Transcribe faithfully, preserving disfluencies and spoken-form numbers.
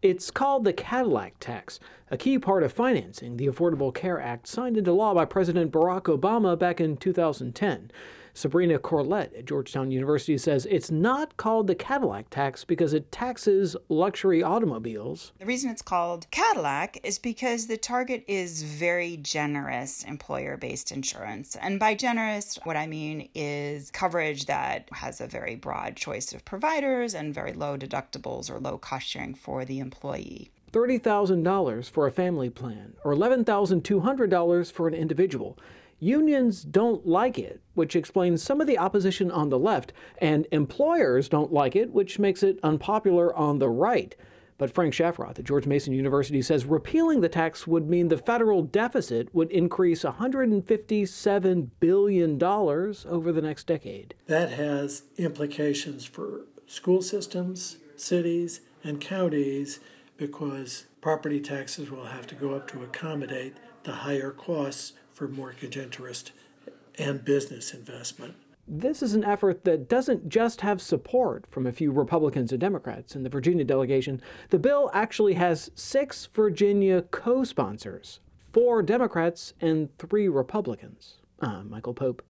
It's called the Cadillac tax, a key part of financing the Affordable Care Act signed into law by President Barack Obama back in two thousand ten. Sabrina Corlett at Georgetown University says it's not called the Cadillac tax because it taxes luxury automobiles. The reason it's called Cadillac is because the target is very generous employer-based insurance. And by generous, what I mean is coverage that has a very broad choice of providers and very low deductibles or low cost sharing for the employee. thirty thousand dollars for a family plan, or eleven thousand two hundred dollars for an individual. Unions don't like it, which explains some of the opposition on the left, and employers don't like it, which makes it unpopular on the right. But Frank Shafroth at George Mason University says repealing the tax would mean the federal deficit would increase one hundred fifty-seven billion dollars over the next decade. That has implications for school systems, cities, and counties, because property taxes will have to go up to accommodate the higher costs for mortgage interest and business investment. This is an effort that doesn't just have support from a few Republicans and Democrats in the Virginia delegation. The bill actually has six Virginia co-sponsors, four Democrats and three Republicans. I'm Michael Pope.